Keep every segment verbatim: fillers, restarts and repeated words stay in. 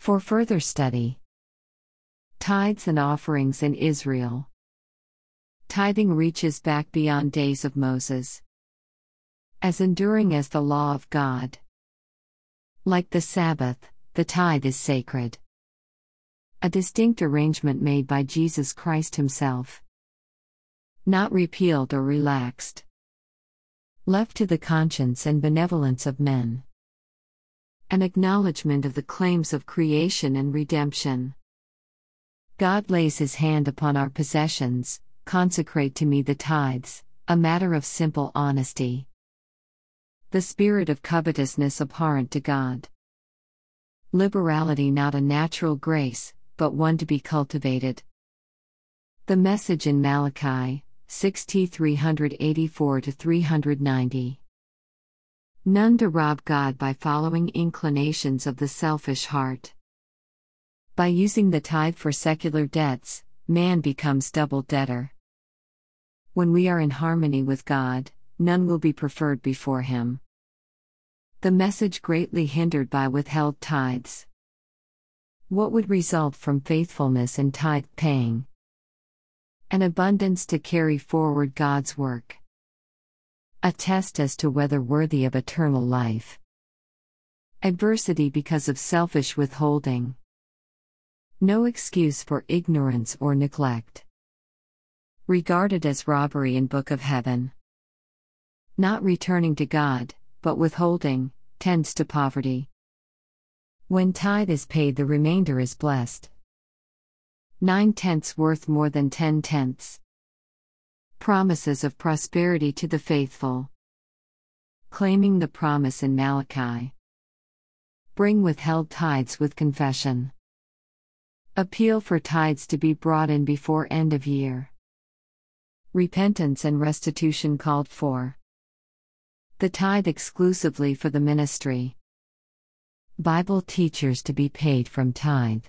For further study. Tithes and offerings in Israel. Tithing reaches back beyond days of Moses. As enduring as the law of God. Like the Sabbath, the tithe is sacred. A distinct arrangement made by Jesus Christ Himself. Not repealed or relaxed. Left to the conscience and benevolence of men. An acknowledgement of the claims of creation and redemption. God lays His hand upon our possessions. Consecrate to me the tithes, a matter of simple honesty. The spirit of covetousness abhorrent to God. Liberality not a natural grace, but one to be cultivated. The message in Malachi, six three eighty-four to three ninety. None to rob God by following inclinations of the selfish heart. By using the tithe for secular debts, man becomes double debtor. When we are in harmony with God, none will be preferred before Him. The message greatly hindered by withheld tithes. What would result from faithfulness in tithe paying? An abundance to carry forward God's work. A test as to whether worthy of eternal life. Adversity because of selfish withholding. No excuse for ignorance or neglect. Regarded as robbery in Book of Heaven. Not returning to God, but withholding, tends to poverty. When tithe is paid, the remainder is blessed. Nine tenths worth more than ten tenths. Promises of prosperity to the faithful. Claiming the promise in Malachi. Bring withheld tithes with confession. Appeal for tithes to be brought in before end of year. Repentance and restitution called for. The tithe exclusively for the ministry. Bible teachers to be paid from tithe.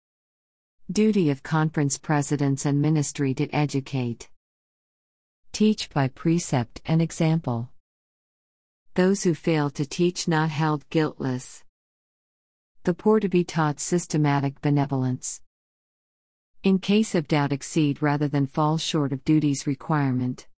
Duty of conference presidents and ministry to educate. Teach by precept and example. Those who fail to teach not held guiltless. The poor to be taught systematic benevolence. In case of doubt exceed rather than fall short of duty's requirement.